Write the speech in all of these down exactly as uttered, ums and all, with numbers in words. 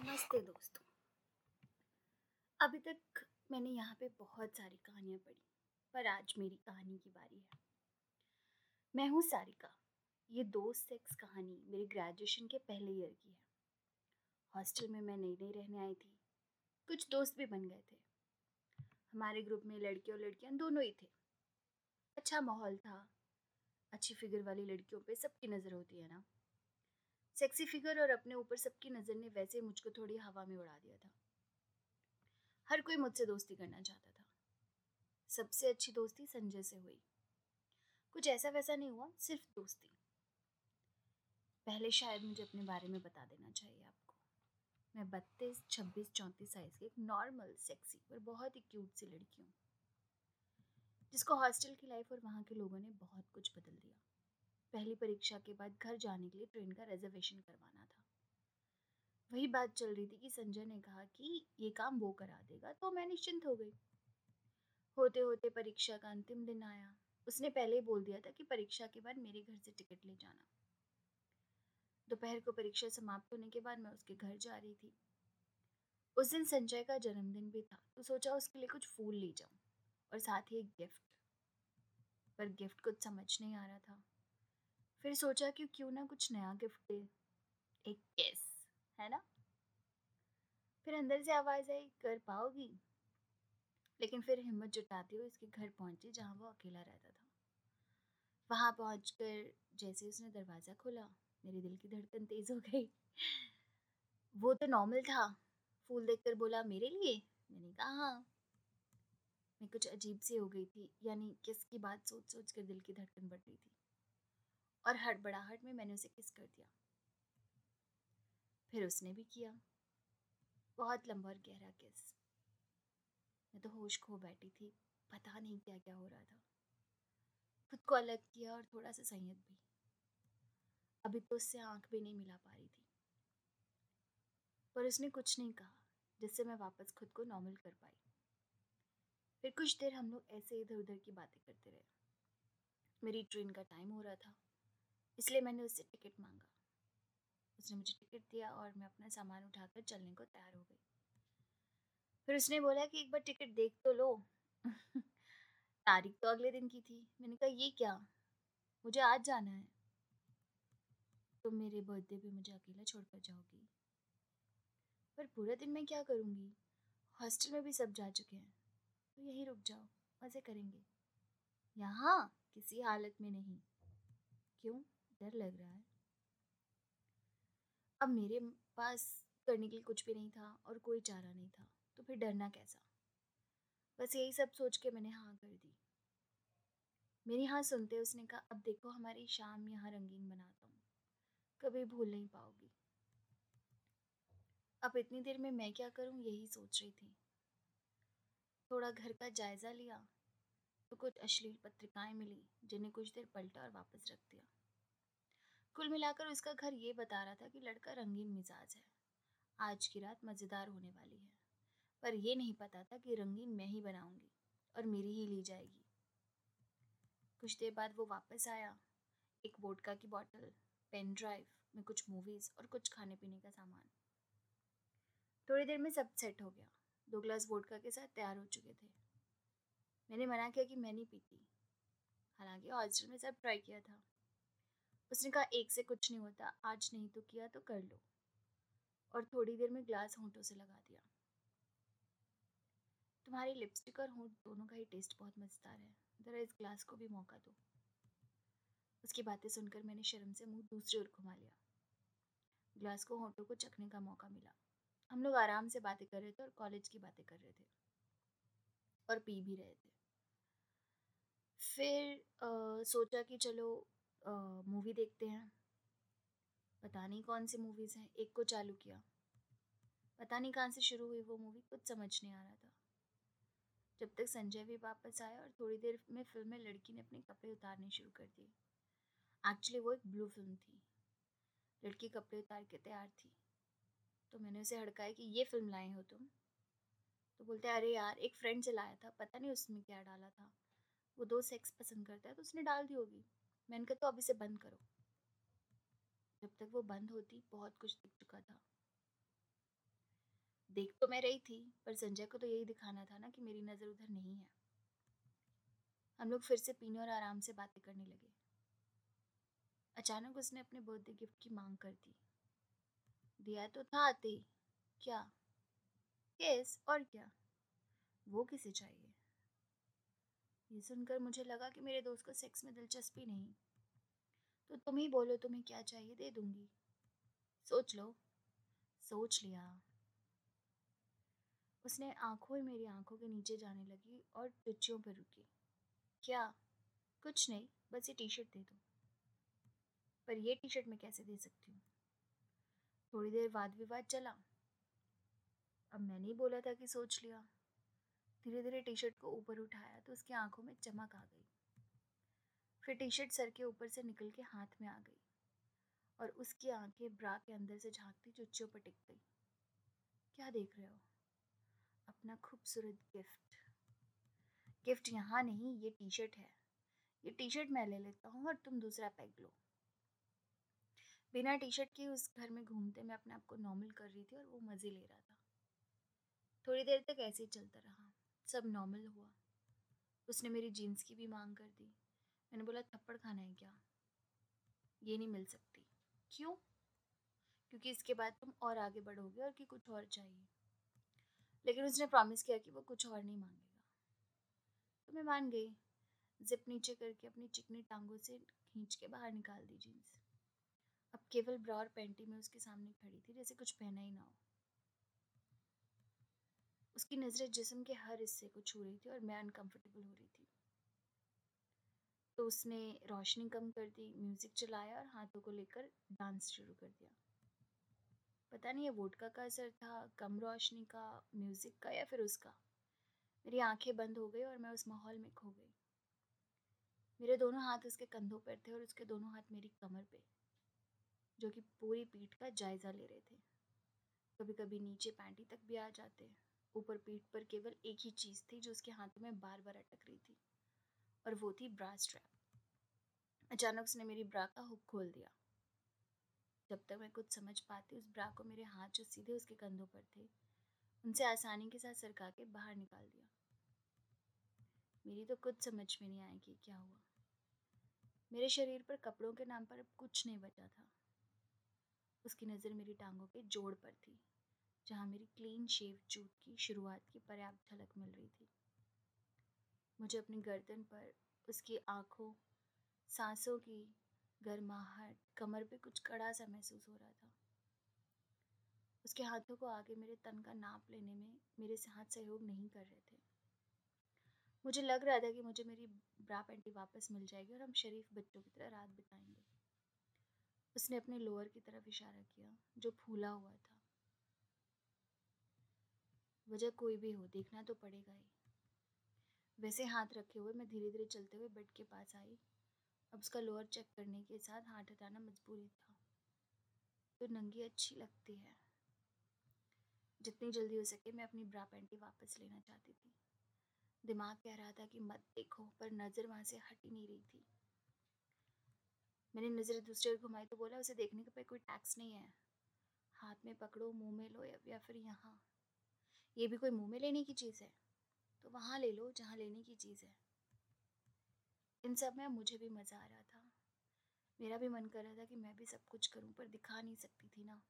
नमस्ते दोस्तों। अभी तक मैंने यहाँ पे बहुत सारी कहानियाँ पढ़ी, पर आज मेरी कहानी की बारी है। मैं हूँ सारिका। ये दोस्त सेक्स कहानी मेरे ग्रेजुएशन के पहले ईयर की है। हॉस्टल में मैं नई नई रहने आई थी। कुछ दोस्त भी बन गए थे। हमारे ग्रुप में लड़के और लड़कियाँ दोनों ही थे। अच्छा माहौल था। अच्छी फिगर वाली लड़कियों पे सबकी नज़र होती है ना। सेक्सी फिगर और अपने ऊपर सबकी नज़र ने वैसे ही मुझको थोड़ी हवा में उड़ा दिया था। हर कोई मुझसे दोस्ती करना चाहता था। सबसे अच्छी दोस्ती संजय से हुई। कुछ ऐसा वैसा नहीं हुआ, सिर्फ दोस्ती। पहले शायद मुझे अपने बारे में बता देना चाहिए आपको। मैं बत्तीस छब्बीस चौंतीस साइज की एक नॉर्मल सेक्सी पर बहुत ही क्यूट सी लड़की हूँ, जिसको हॉस्टल की लाइफ और वहाँ के लोगों ने बहुत कुछ बदल दिया। पहली परीक्षा के बाद घर जाने के लिए ट्रेन का रिजर्वेशन करवाना था। वही बात चल रही थी कि संजय ने कहा कि ये काम वो करा देगा, तो मैं निश्चिंत हो गई। होते होते परीक्षा का अंतिम दिन आया। उसने पहले ही बोल दिया था कि परीक्षा के बाद मेरे घर से टिकट ले जाना। दोपहर को परीक्षा समाप्त होने के बाद मैं उसके घर जा रही थी। उस दिन संजय का जन्मदिन भी था, तो सोचा उसके लिए कुछ फूल ले जाऊं और साथ ही एक गिफ्ट। पर गिफ्ट कुछ समझ नहीं आ रहा था। फिर सोचा कि क्यों ना कुछ नया गिफ्ट दे, एक किस, है ना। फिर अंदर से आवाज आई, कर पाओगी। लेकिन फिर हिम्मत जुटाती हुई उसके घर पहुंची, जहां वो अकेला रहता था। वहां पहुंचकर जैसे उसने दरवाजा खोला, मेरे दिल की धड़कन तेज हो गई। वो तो नॉर्मल था। फूल देखकर बोला, मेरे लिए। मैंने कहा हाँ। मैं कुछ अजीब सी हो गई थी, यानी किस की बात सोच सोच कर दिल की धड़कन बढ़ रही थी, और हड़बड़ाहट में मैंने उसे किस कर दिया। फिर उसने भी किया, बहुत लंबा और गहरा किस। मैं तो होश खो बैठी थी। पता नहीं क्या क्या हो रहा था। खुद को अलग किया और थोड़ा सा संयत भी। अभी तो उससे आंख भी नहीं मिला पा रही थी, पर उसने कुछ नहीं कहा जिससे मैं वापस खुद को नॉर्मल कर पाई। फिर कुछ देर हम लोग ऐसे इधर उधर की बातें करते रहे। मेरी ट्रेन का टाइम हो रहा था, इसलिए मैंने उससे टिकट मांगा। उसने मुझे टिकट दिया और मैं अपना सामान उठाकर चलने को तैयार हो गई। फिर उसने बोला कि एक बार टिकट देख तो लो। तारीख तो अगले दिन की थी। मैंने कहा ये क्या, मुझे आज जाना है। तुम मेरे बर्थडे पे मुझे अकेला छोड़कर जाओगी? पर पूरा दिन मैं क्या करूँगी? हॉस्टल में भी सब जा चुके हैं, तो यहीं रुक जाओ, मज़े करेंगे। यहाँ किसी हालत में नहीं। क्यों, डर लग रहा है? अब मेरे पास करने के लिए कुछ भी नहीं था और कोई चारा नहीं था, तो फिर डरना कैसा। बस यही सब सोच के मैंने हाँ कर दी। मेरी हाँ सुनते उसने कहा, अब देखो हमारी शाम यहाँ रंगीन बनाता हूँ, कभी भूल नहीं पाओगी। अब इतनी देर में मैं क्या करूँ, यही सोच रही थी। थोड़ा घर का जायज़ा लिया तो कुछ अश्लील पत्रिकाएं मिली, जिन्हें कुछ देर पलटा और वापस रख दिया। कुल मिलाकर उसका घर ये बता रहा था कि लड़का रंगीन मिजाज है, आज की रात मज़ेदार होने वाली है। पर यह नहीं पता था कि रंगीन मैं ही बनाऊंगी और मेरी ही ली जाएगी। कुछ देर बाद वो वापस आया, एक वोडका की बोतल, पेन ड्राइव में कुछ मूवीज़ और कुछ खाने पीने का सामान। थोड़ी देर में सब सेट हो गया। दो ग्लास वोडका के साथ तैयार हो चुके थे। मैंने मना किया कि मैं नहीं पीती, हालांकि हॉस्टल में सब ट्राई किया था। उसने कहा एक से कुछ नहीं होता, आज नहीं तो किया तो कर लो, और थोड़ी देर में ग्लास होंठों से लगा दिया। तुम्हारी लिपस्टिक और होंठ दोनों का ही टेस्ट बहुत मज़ेदार है, ज़रा इस ग्लास को भी मौका दो। उसकी बातें सुनकर मैंने शर्म से मुंह दूसरी ओर घुमा लिया। ग्लास को होंठों को चखने का मौका मिला। हम लोग आराम से बातें कर रहे थे और कॉलेज की बातें कर रहे थे और पी भी रहे थे। फिर अ, सोचा कि चलो मूवी देखते हैं। पता नहीं कौन सी मूवीज़ हैं, एक को चालू किया। पता नहीं कहाँ से शुरू हुई वो मूवी, कुछ समझ नहीं आ रहा था। जब तक संजय भी वापस आया और थोड़ी देर में फिल्म में लड़की ने अपने कपड़े उतारने शुरू कर दिए। एक्चुअली वो एक ब्लू फिल्म थी। लड़की कपड़े उतार के तैयार थी, तो मैंने उसे हड़काया कि ये फिल्म लाए हो तुम? तो बोलते अरे यार एक फ्रेंड से लाया था, पता नहीं उसमें क्या डाला था, वो दो सेक्स पसंद करता है तो उसने डाल दी होगी। मैंने कहा तो अब इसे बंद करो। जब तक वो बंद होती बहुत कुछ दिख चुका था। देख तो मैं रही थी, पर संजय को तो यही दिखाना था ना कि मेरी नज़र उधर नहीं है। हम लोग फिर से पीने और आराम से बातें करने लगे। अचानक उसने अपने बर्थडे गिफ्ट की मांग कर दी। दिया तो था आते ही। क्या? केस, और क्या? वो किसे चाहिए? ये सुनकर मुझे लगा कि मेरे दोस्त को सेक्स में दिलचस्पी नहीं। तो तुम ही बोलो तुम्हें क्या चाहिए, दे दूंगी। सोच लो। सोच लिया। उसने आंखों मेरी आंखों के नीचे जाने लगी और टुच्चियों पर रुकी। क्या? कुछ नहीं, बस ये टी शर्ट दे दो। पर ये टी शर्ट मैं कैसे दे सकती हूँ? थोड़ी देर वाद विवाद चला। अब मैंने ही बोला था कि सोच लिया। धीरे धीरे टी शर्ट को ऊपर उठाया तो उसकी आंखों में चमक आ गई। फिर टी शर्ट सर के ऊपर से निकल के हाथ में आ गई और उसकी आंखें ब्रा के अंदर से झांकती चुच्चियों पर टिक गई। क्या देख रहे हो? अपना खूबसूरत गिफ्ट। गिफ्ट यहाँ नहीं, ये टी शर्ट है। ये टी शर्ट मैं ले लेता हूँ और तुम दूसरा पैक लो। बिना टी शर्ट के उस घर में घूमते मैं अपने आप को नॉर्मल कर रही थी और वो मज़े ले रहा था। थोड़ी देर तक ऐसे ही चलता रहा। सब नॉर्मल हुआ। उसने मेरी जीन्स की भी मांग कर दी। मैंने बोला थप्पड़ खाना है क्या? ये नहीं मिल सकती। क्यों? क्योंकि इसके बाद तुम और आगे बढ़ोगे और कि कुछ और चाहिए। लेकिन उसने प्रॉमिस किया कि वो कुछ और नहीं मांगेगा। तो मैं मान गई। जिप नीचे करके अपनी चिकनी टांगों से खींच के बाहर निकाल दी जीन्स। अब केवल ब्रा और पैंटी में उसके सामने खड़ी थी, जैसे कुछ पहना ही ना हो। उसकी नज़रें जिस्म के हर हिस्से को छू रही थी और मैं अनकंफर्टेबल हो रही थी। तो उसने रोशनी कम कर दी, म्यूज़िक चलाया और हाथों को लेकर डांस शुरू कर दिया। पता नहीं ये वोडका का असर था, कम रोशनी का, म्यूज़िक का, या फिर उसका। मेरी आंखें बंद हो गई और मैं उस माहौल में खो गई। मेरे दोनों हाथ उसके कंधों पर थे और उसके दोनों हाथ मेरी कमर पे, जो कि पूरी पीठ का जायज़ा ले रहे थे। कभी कभी नीचे पैंटी तक भी आ जाते। ऊपर पीठ पर केवल एक ही चीज़ थी जो उसके हाथों में बार बार अटक रही थी, और वो थी ब्रा स्ट्रैप। अचानक उसने मेरी ब्रा का हुक खोल दिया। जब तक मैं कुछ समझ पाती, उस ब्रा को मेरे हाथ जो सीधे उसके कंधों पर थे, उनसे आसानी के साथ सरका के बाहर निकाल दिया। मेरी तो कुछ समझ में नहीं आई कि क्या हुआ। मेरे शरीर पर कपड़ों के नाम पर अब कुछ नहीं बचा था। उसकी नज़र मेरी टांगों के जोड़ पर थी, जहाँ मेरी क्लीन शेव जूत की शुरुआत की पर्याप्त झलक मिल रही थी। मुझे अपनी गर्दन पर उसकी आंखों, सांसों की गर्माहट, कमर पे कुछ कड़ा सा महसूस हो रहा था। उसके हाथों को आगे मेरे तन का नाप लेने में मेरे से हाथ सहयोग नहीं कर रहे थे। मुझे लग रहा था कि मुझे मेरी ब्रा पैंटी वापस मिल जाएगी और हम शरीफ बच्चों की तरह रात बिताएंगे। उसने अपने लोअर की तरफ इशारा किया, जो फूला हुआ था। वजह कोई भी हो, देखना तो पड़ेगा ही। वैसे हाथ रखे हुए मैं धीरे धीरे चलते हुए बेड के पास आई। अब उसका लोअर चेक करने के साथ हाथ हटाना मजबूरी था। तो नंगी अच्छी लगती है। जितनी जल्दी हो सके मैं अपनी ब्रा पैंटी वापस लेना चाहती थी। दिमाग कह रहा था कि मत देखो, पर नज़र वहाँ से हट ही नहीं रही थी। मैंने नज़र दूसरी ओर घुमाई तो बोला, उसे देखने पे कोई टैक्स नहीं है। हाथ में पकड़ो, मुंह में लो, या, या फिर यहाँ। ये भी कोई मुंह में लेने की चीज़ है? तो वहाँ ले लो जहाँ लेने की चीज़ है। इन सब में मुझे भी मज़ा आ रहा था। मेरा भी मन कर रहा था कि मैं भी सब कुछ करूं, पर दिखा नहीं सकती थी ना।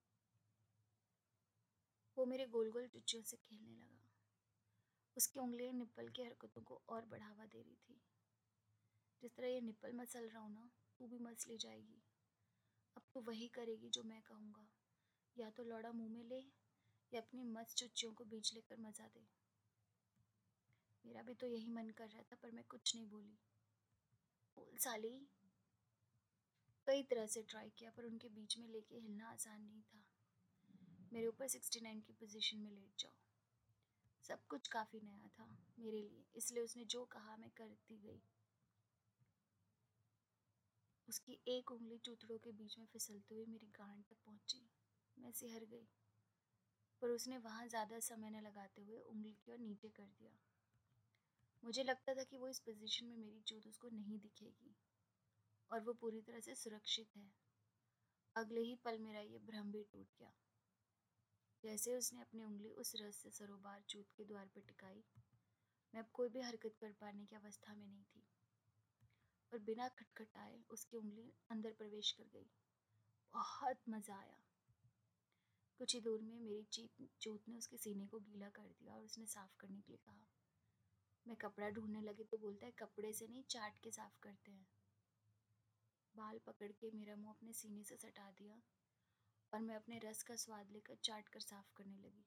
वो मेरे गोल गोल टुच्चियों से खेलने लगा। उसकी उंगलियां निप्पल की हरकतों को और बढ़ावा दे रही थी। जिस तरह ये निप्पल मसल रहा हूँ ना, तू भी मसली जाएगी। अब तो वही करेगी जो मैं कहूँगा। या तो लौड़ा मुंह में ले, या अपनी मस्त चुच्चियों को बीच लेकर मजा दे। मेरा भी तो यही मन कर रहा था, पर मैं कुछ नहीं बोली। बोल साली। कई तरह से ट्राई किया, पर उनके बीच में लेके हिलना आसान नहीं था। मेरे ऊपर सिक्सटी नाइन की पोजीशन में लेट जाओ। सब कुछ काफ़ी नया था मेरे लिए, इसलिए उसने जो कहा मैं करती गई। उसकी एक उंगली चूथड़ों के बीच में फिसलते हुए मेरी गांड तक पहुंची। मैं सिहर गई, पर उसने वहाँ ज़्यादा समय न लगाते हुए उंगली की ओर नीचे कर दिया। मुझे लगता था कि वो इस पोजीशन में मेरी चूत उसको नहीं दिखेगी और वो पूरी तरह से सुरक्षित है। अगले ही पल मेरा ये भ्रम भी टूट गया। जैसे उसने अपनी उंगली उस रस से सरोबार चूत के द्वार पर टिकाई, मैं अब कोई भी हरकत कर पाने की अवस्था में नहीं थी और बिना खटखटाए उसकी उंगली अंदर प्रवेश कर गई। बहुत मज़ा आया। कुछ ही दूर में मेरी चीत चूत ने उसके सीने को गीला कर दिया और उसने साफ करने के लिए कहा। मैं कपड़ा ढूंढने लगी तो बोलता है, कपड़े से नहीं, चाट के साफ करते हैं। बाल पकड़ के मेरा मुंह अपने सीने से सटा दिया और मैं अपने रस का स्वाद लेकर चाट कर साफ करने लगी।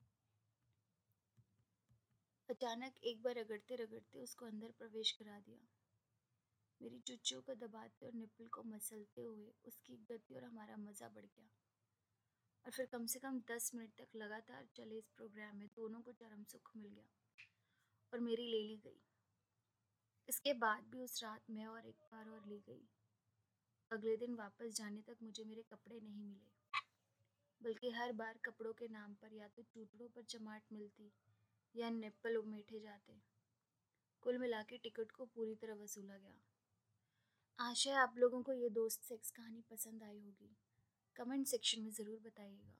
अचानक एक बार रगड़ते रगड़ते उसको अंदर प्रवेश करा दिया। मेरी चुच्चों को दबाते और निप्पल को मसलते हुए उसकी गति और हमारा मज़ा बढ़ गया। और फिर कम से कम दस मिनट तक लगातार चले इस प्रोग्राम में दोनों को चरम सुख मिल गया और मेरी ले ली गई। इसके बाद भी उस रात मैं और एक बार और ली गई। अगले दिन वापस जाने तक मुझे मेरे कपड़े नहीं मिले, बल्कि हर बार कपड़ों के नाम पर या तो चूतड़ों पर चमाट मिलती या निप्पल उमेठे जाते। कुल मिला के टिकट को पूरी तरह वसूला गया। आशा है आप लोगों को ये दोस्त सेक्स कहानी पसंद आई होगी। कमेंट सेक्शन में ज़रूर बताइएगा।